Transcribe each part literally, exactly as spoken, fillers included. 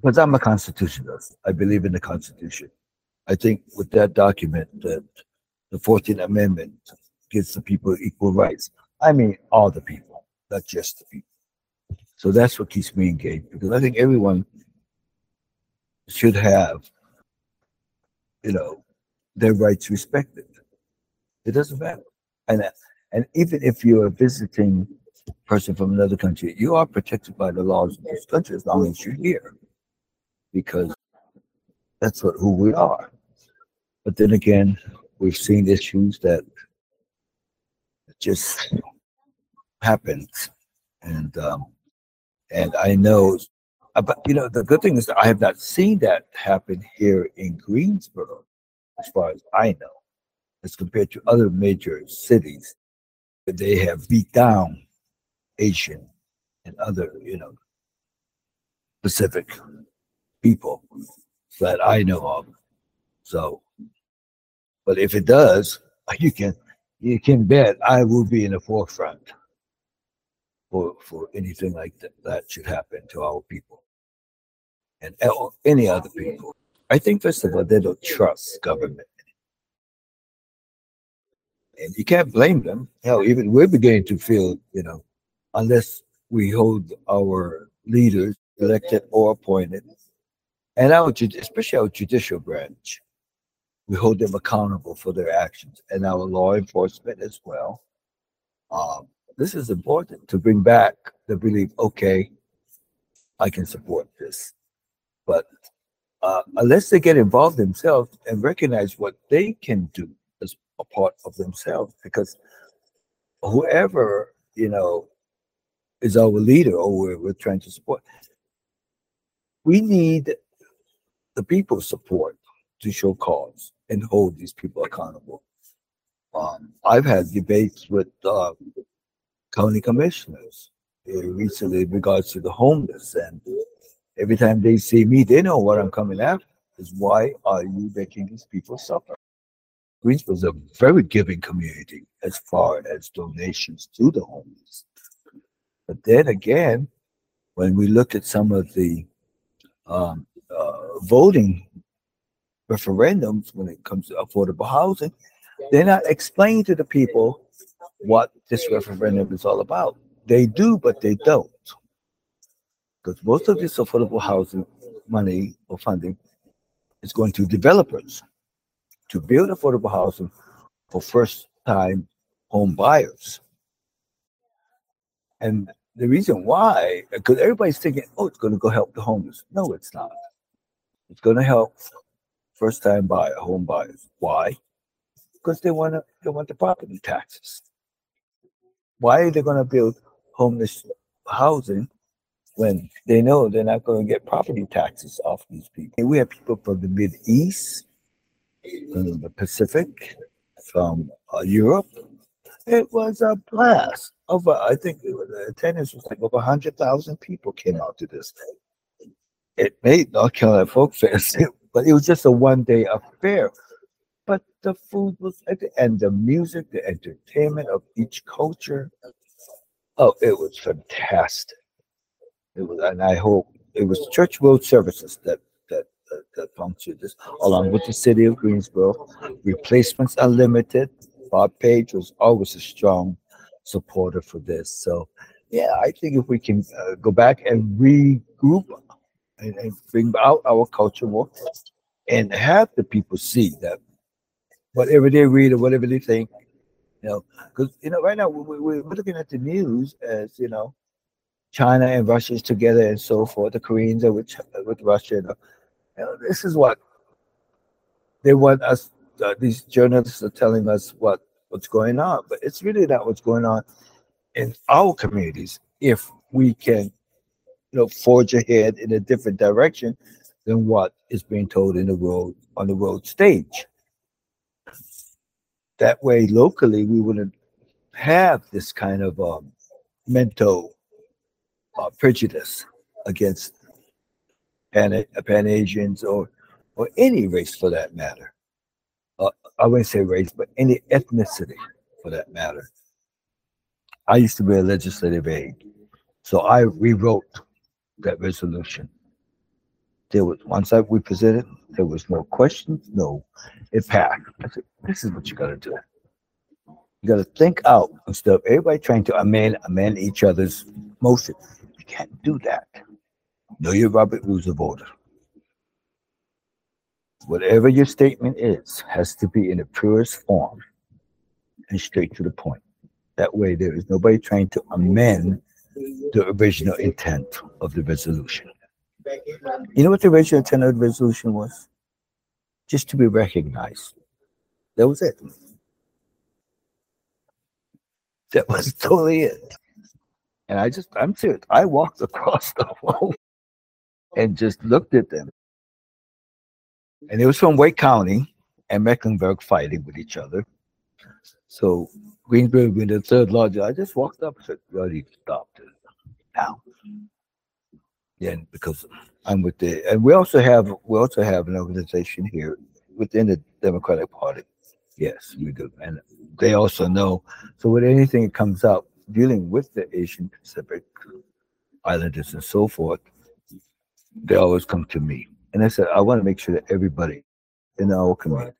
Because I'm a constitutionalist. I believe in the Constitution. I think with that document that the fourteenth Amendment gives the people equal rights. I mean, all the people, not just the people. So that's what keeps me engaged because I think everyone should have, you know, their rights respected. It doesn't matter. And, and even if you're a visiting person from another country, you are protected by the laws of this country as long as you're here because that's what, who we are. But then again, we've seen issues that just happened. And um, and I know, but you know, the good thing is that I have not seen that happen here in Greensboro, as far as I know, as compared to other major cities where they have beat down Asian and other, you know, Pacific people that I know of. So, but if it does, you can you can bet I will be in the forefront for for anything like that that should happen to our people and any other people. I think first of all they don't trust government, and you can't blame them. Hell, even we're beginning to feel, you know, unless we hold our leaders elected or appointed, and our especially our judicial branch, we hold them accountable for their actions, and our law enforcement as well. Um, this is important to bring back the belief, okay, I can support this. But uh, unless they get involved themselves and recognize what they can do as a part of themselves, because whoever, you know, is our leader or we're, we're trying to support, we need the people's support to show cause and hold these people accountable. Um, I've had debates with uh, county commissioners uh, recently in regards to the homeless, and every time they see me, they know what I'm coming after is why are you making these people suffer? Greensboro is a very giving community as far as donations to the homeless. But then again, when we look at some of the um, uh, voting referendums when it comes to affordable housing, they're not explaining to the people what this referendum is all about. They do, but they don't. Because most of this affordable housing money or funding is going to developers to build affordable housing for first-time home buyers. And the reason why, because everybody's thinking, oh, it's going to go help the homeless. No, it's not. It's going to help first-time buyer, home buyers. Why? Because they want to, they want the property taxes. Why are they going to build homeless housing when they know they're not going to get property taxes off these people? And we have people from the Mid East, from the Pacific, from uh, Europe. It was a blast. Over, I think it was, the attendance was like over one hundred thousand people came out to this thing. It made North Carolina Folk Fest, but it was just a one-day affair. But the food was, and the music, the entertainment of each culture, oh, it was fantastic. It was, and I hope it was Church Road Services that that that, that functioned this, along with the city of Greensboro. Replacements are limited. Bob Page was always a strong supporter for this. So, yeah, I think if we can uh, go back and regroup and, and bring out our culture more, and have the people see that whatever they read or whatever they think, you know, because you know, right now we, we, we're looking at the news as you know, China and Russia is together and so forth. The Koreans are with with Russia. You know, you know this is what they want us. Uh, these journalists are telling us what what's going on, but it's really not what's going on in our communities. If we can, you know, forge ahead in a different direction than what is being told in the road on the road stage. That way, locally, we wouldn't have this kind of um, mental uh, prejudice against Pan, Pan Asians or or any race for that matter. Uh, I wouldn't say race, but any ethnicity for that matter. I used to be a legislative aide, so I rewrote that resolution. There was once I we presented, there was no questions, no, it passed. I said, this is what you got to do. You got to think out instead of everybody trying to amend amend each other's motion. You can't do that. Know your Robert Rules of Order. Whatever your statement is has to be in the purest form and straight to the point. That way, there is nobody trying to amend the original intent of the resolution. You know what the original intent of the resolution was? Just to be recognized. That was it. That was totally it. And I just, I'm serious. I walked across the road and just looked at them. And it was from Wake County and Mecklenburg fighting with each other. So Greensboro being the third largest, I just walked up and said, "You need to stop this now." Yeah, because I'm with the, and we also have we also have an organization here within the Democratic Party. Yes, we do, and they also know. So with anything that comes up dealing with the Asian Pacific Islanders and so forth, they always come to me. And I said, I want to make sure that everybody in our community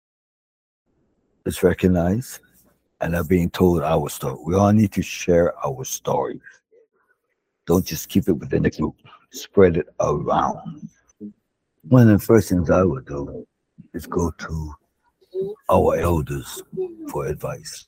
is recognized and are being told our story. We all need to share our story. Don't just keep it within the group. Spread it around. One of the first things I would do is go to our elders for advice.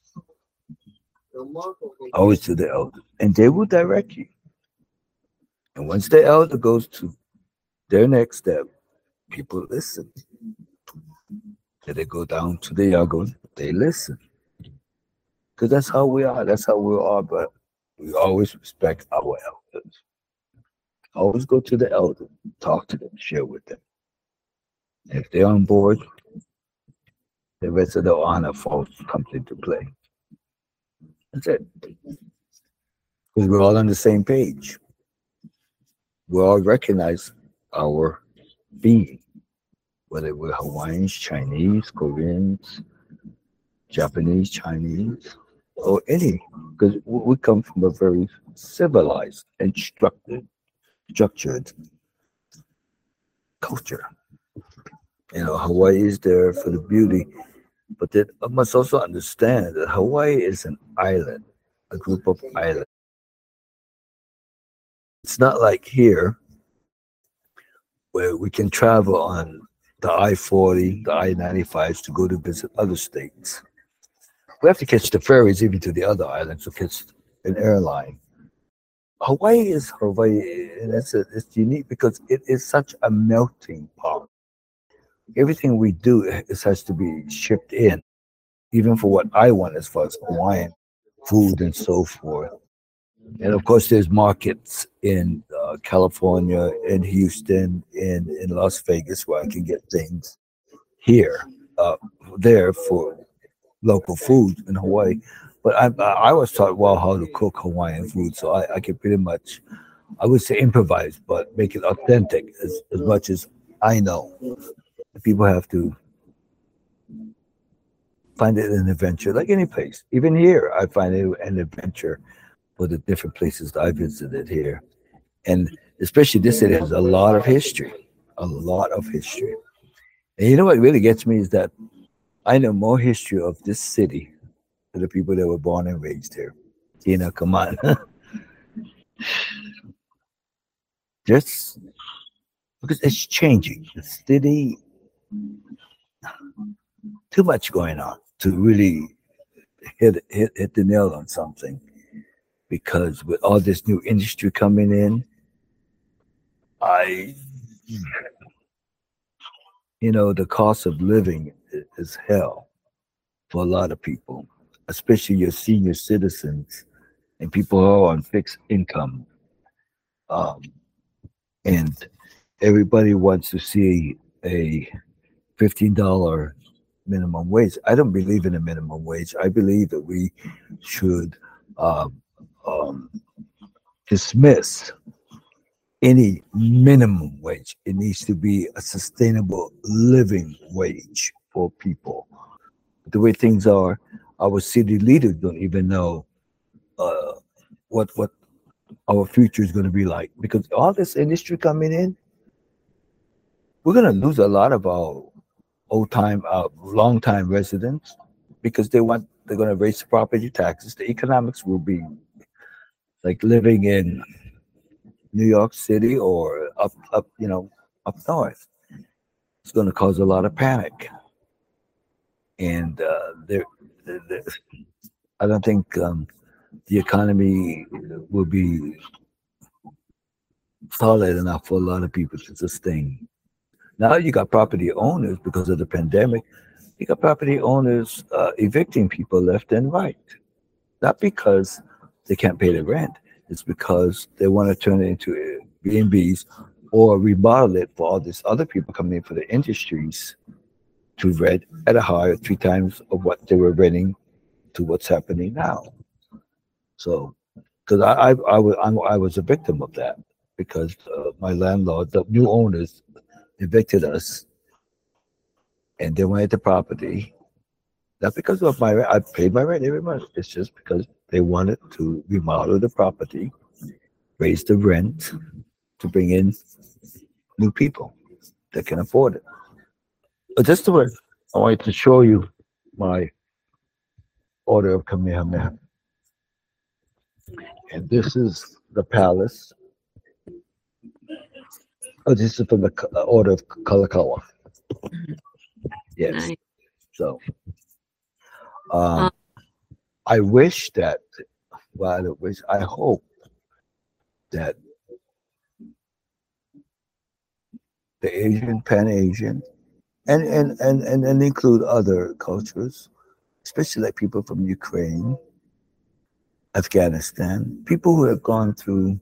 Always to the elders. And they will direct you. And once the elder goes to their next step, people listen. Then they go down to the younger, they listen. Because that's how we are. That's how we are. But we always respect our elders. Always go to the elder, talk to them, share with them. And if they're on board, the rest of the honor falls comes into play. That's it. Because we're all on the same page. We all recognize our being, whether we're Hawaiians, Chinese, Koreans, Japanese, Chinese, or any, because we come from a very civilized and structured, structured culture. You know, Hawaii is there for the beauty, but that I must also understand that Hawaii is an island, a group of islands. It's not like here, where we can travel on the I forty, the I ninety-fives to go to visit other states. We have to catch the ferries even to the other islands to catch an airline. Hawaii is Hawaii, and it's, a, it's unique because it is such a melting pot. Everything we do is, has to be shipped in, even for what I want as far as Hawaiian food and so forth. And of course, there's markets in uh, California, in Houston, in, in Las Vegas where I can get things here, uh, there for local food in Hawaii. But I, I was taught well how to cook Hawaiian food, so I, I can pretty much, I would say improvise, but make it authentic as, as much as I know. People have to find it an adventure, like any place. Even here, I find it an adventure for the different places that I visited here. And especially this city has a lot of history, a lot of history. And you know what really gets me is that I know more history of this city than the people that were born and raised here. You know, come on. Just because it's changing. The city, too much going on to really hit, hit, hit the nail on something. Because with all this new industry coming in, I, you know, the cost of living is hell for a lot of people, especially your senior citizens and people who are on fixed income. Um, and everybody wants to see a fifteen dollar minimum wage. I don't believe in a minimum wage. I believe that we should um, um, dismiss any minimum wage. It needs to be a sustainable living wage for people. The way things are, our city leaders don't even know uh, what what our future is going to be like, because all this industry coming in, we're going to lose a lot of our old time, uh, long time residents because they want they're going to raise the property taxes. The economics will be like living in New York City or up up you know up north. It's going to cause a lot of panic, and uh, there, there, there, I don't think um, the economy will be solid enough for a lot of people to sustain. Now you got property owners because of the pandemic. You got property owners uh, evicting people left and right, not because they can't pay the rent. It's because they want to turn it into B and Bs or remodel it for all these other people coming in for the industries to rent at a higher three times of what they were renting to what's happening now. So, because I I, I, was, I was a victim of that because uh, my landlord, the new owners, evicted us, and they wanted the property. Not because of my rent. I paid my rent every month. It's just because they wanted to remodel the property, raise the rent to bring in new people that can afford it. But just the way I wanted to show you my order of Kamehameha. And this is the palace. Oh, this is from the uh, order of Kalakaua. Yes. Nice. So, um, I wish that, well, I don't wish, I hope that the Asian, Pan-Asian, and, and, and, and, and include other cultures, especially like people from Ukraine, Afghanistan, people who have gone through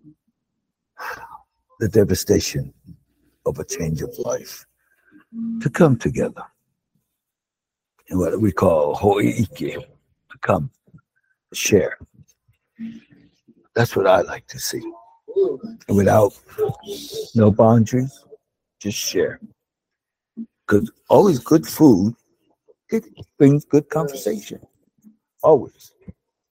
the devastation of a change of life, to come together in what we call ho'ike, to come share. That's what I like to see. Without no boundaries, just share. Because always good food, it brings good conversation. Always.